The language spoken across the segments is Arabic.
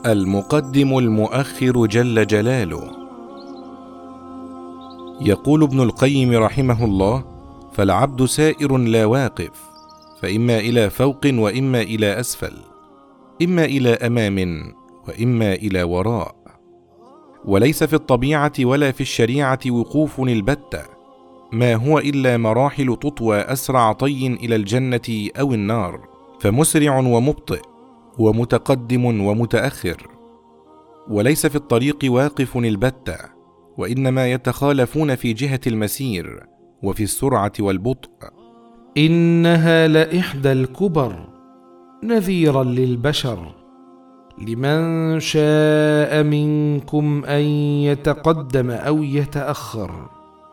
المقدم المؤخر جل جلاله. يقول ابن القيم رحمه الله: فالعبد سائر لا واقف، فإما إلى فوق وإما إلى أسفل، إما إلى أمام وإما إلى وراء، وليس في الطبيعة ولا في الشريعة وقوف البتة، ما هو إلا مراحل تطوى أسرع طي إلى الجنة أو النار، فمسرع ومبطئ ومتقدم ومتأخر، وليس في الطريق واقف البتة، وإنما يتخالفون في جهة المسير وفي السرعة والبطء. إنها لإحدى الكبر نذيرا للبشر، لمن شاء منكم أن يتقدم أو يتأخر.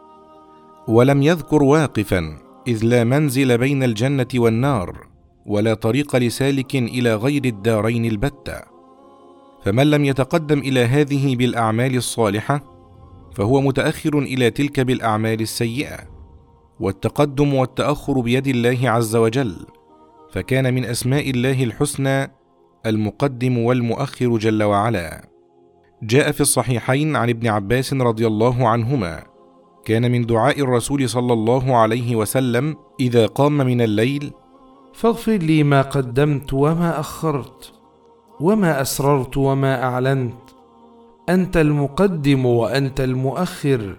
ولم يذكر واقفا، إذ لا منزل بين الجنة والنار، ولا طريق لسالك إلى غير الدارين البتة، فمن لم يتقدم إلى هذه بالأعمال الصالحة فهو متأخر إلى تلك بالأعمال السيئة، والتقدم والتأخر بيد الله عز وجل، فكان من أسماء الله الحسنى المقدم والمؤخر جل وعلا. جاء في الصحيحين عن ابن عباس رضي الله عنهما: كان من دعاء الرسول صلى الله عليه وسلم إذا قام من الليل: فاغفر لي ما قدمت وما أخرت، وما أسررت وما أعلنت، أنت المقدم وأنت المؤخر،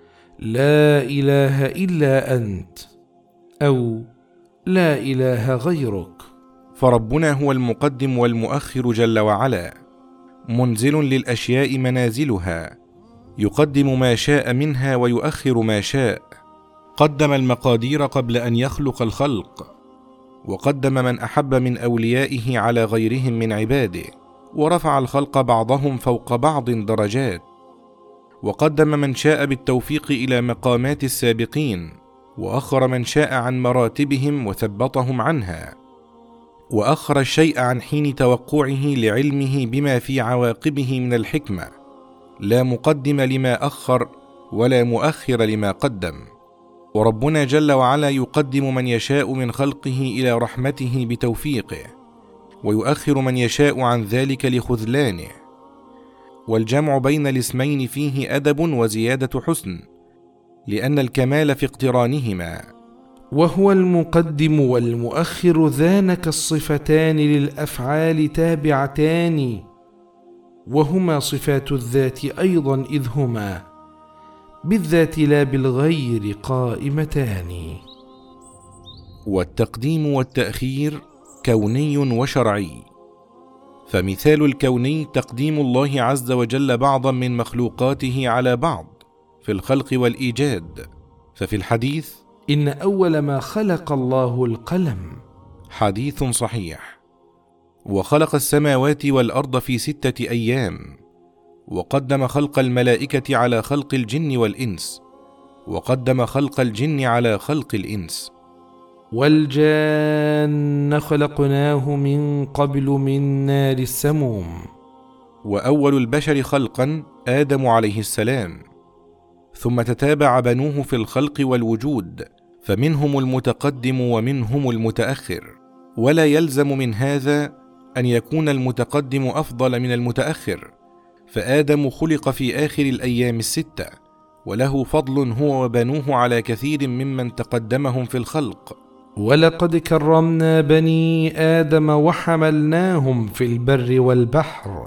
لا إله إلا أنت، أو لا إله غيرك. فربنا هو المقدم والمؤخر جل وعلا، منزل للأشياء منازلها، يقدم ما شاء منها ويؤخر ما شاء. قدم المقادير قبل أن يخلق الخلق، وقدم من أحب من أوليائه على غيرهم من عباده، ورفع الخلق بعضهم فوق بعض درجات، وقدم من شاء بالتوفيق إلى مقامات السابقين، وأخر من شاء عن مراتبهم وثبطهم عنها، وأخر الشيء عن حين توقعه لعلمه بما في عواقبه من الحكمة، لا مقدم لما أخر ولا مؤخر لما قدم. وربنا جل وعلا يقدم من يشاء من خلقه إلى رحمته بتوفيقه، ويؤخر من يشاء عن ذلك لخذلانه، والجمع بين الاسمين فيه أدب وزيادة حسن، لأن الكمال في اقترانهما. وهو المقدم والمؤخر ذانك الصفتان للأفعال تابعتان، وهما صفات الذات أيضا، إذ هما بالذات لا بالغير قائمتان. والتقديم والتأخير كوني وشرعي. فمثال الكوني تقديم الله عز وجل بعضا من مخلوقاته على بعض في الخلق والإيجاد، ففي الحديث: إن أول ما خلق الله القلم، حديث صحيح. وخلق السماوات والأرض في 6 أيام، وقدم خلق الملائكة على خلق الجن والإنس، وقدم خلق الجن على خلق الإنس. والجان خلقناه من قبل من نار السموم. وأول البشر خلقا آدم عليه السلام، ثم تتابع بنوه في الخلق والوجود، فمنهم المتقدم ومنهم المتأخر، ولا يلزم من هذا أن يكون المتقدم أفضل من المتأخر، فآدم خلق في آخر الأيام 6، وله فضل هو وبنوه على كثير ممن تقدمهم في الخلق. ولقد كرمنا بني آدم وحملناهم في البر والبحر،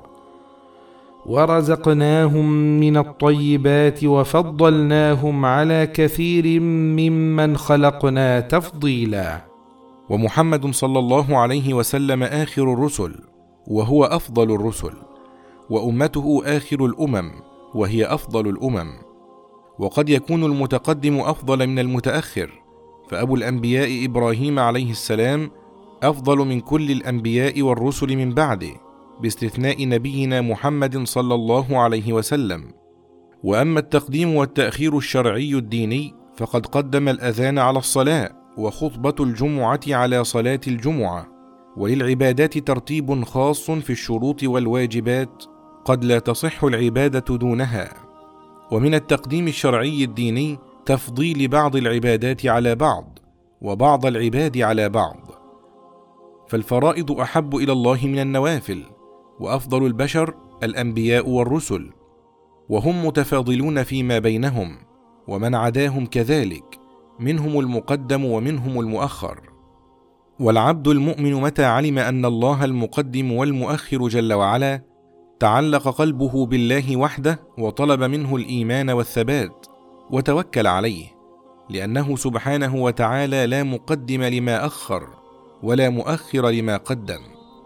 ورزقناهم من الطيبات، وفضلناهم على كثير ممن خلقنا تفضيلا. ومحمد صلى الله عليه وسلم آخر الرسل، وهو أفضل الرسل، وأمته آخر الأمم، وهي أفضل الأمم. وقد يكون المتقدم أفضل من المتأخر، فأبو الأنبياء إبراهيم عليه السلام أفضل من كل الأنبياء والرسل من بعده، باستثناء نبينا محمد صلى الله عليه وسلم. وأما التقديم والتأخير الشرعي الديني، فقد قدم الأذان على الصلاة، وخطبة الجمعة على صلاة الجمعة، وللعبادات ترتيب خاص في الشروط والواجبات قد لا تصح العبادة دونها. ومن التقديم الشرعي الديني تفضيل بعض العبادات على بعض، وبعض العباد على بعض، فالفرائض أحب إلى الله من النوافل، وأفضل البشر الأنبياء والرسل، وهم متفاضلون فيما بينهم، ومن عداهم كذلك، منهم المقدم ومنهم المؤخر. والعبد المؤمن متى علم أن الله المقدم والمؤخر جل وعلا، تعلق قلبه بالله وحده وطلب منه الإيمان والثبات وتوكل عليه، لأنه سبحانه وتعالى لا مقدم لما أخر ولا مؤخر لما قدم.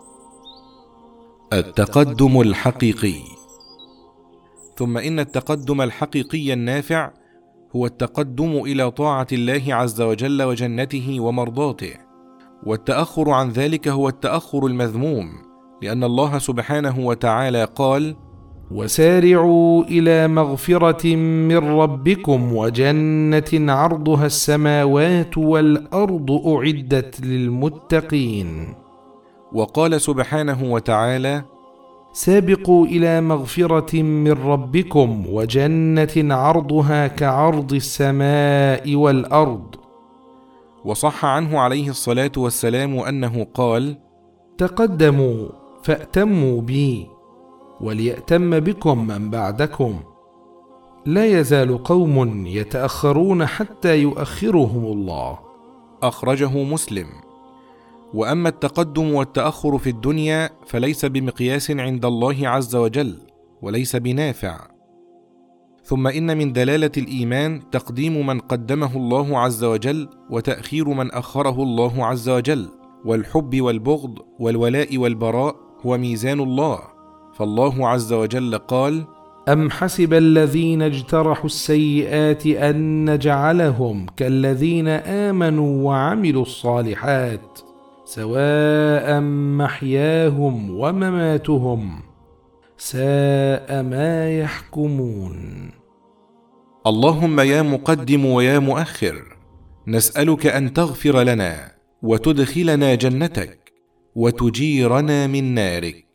التقدم الحقيقي. ثم إن التقدم الحقيقي النافع هو التقدم إلى طاعة الله عز وجل وجنته ومرضاته، والتأخر عن ذلك هو التأخر المذموم، لأن الله سبحانه وتعالى قال: وسارعوا إلى مغفرة من ربكم وجنة عرضها السماوات والأرض أعدت للمتقين. وقال سبحانه وتعالى: سابقوا إلى مغفرة من ربكم وجنة عرضها كعرض السماء والأرض. وصح عنه عليه الصلاة والسلام أنه قال: تقدموا فأتموا بي وليأتم بكم من بعدكم، لا يزال قوم يتأخرون حتى يؤخرهم الله. أخرجه مسلم. وأما التقدم والتأخر في الدنيا فليس بمقياس عند الله عز وجل، وليس بنافع. ثم إن من دلالة الإيمان تقديم من قدمه الله عز وجل وتأخير من أخره الله عز وجل، والحب والبغض والولاء والبراء هو ميزان الله. فالله عز وجل قال: أم حسب الذين اجترحوا السيئات أن نجعلهم كالذين آمنوا وعملوا الصالحات سواء محياهم ومماتهم ساء ما يحكمون. اللهم يا مقدم ويا مؤخر، نسألك أن تغفر لنا وتدخلنا جنتك وتجيرنا من نارك.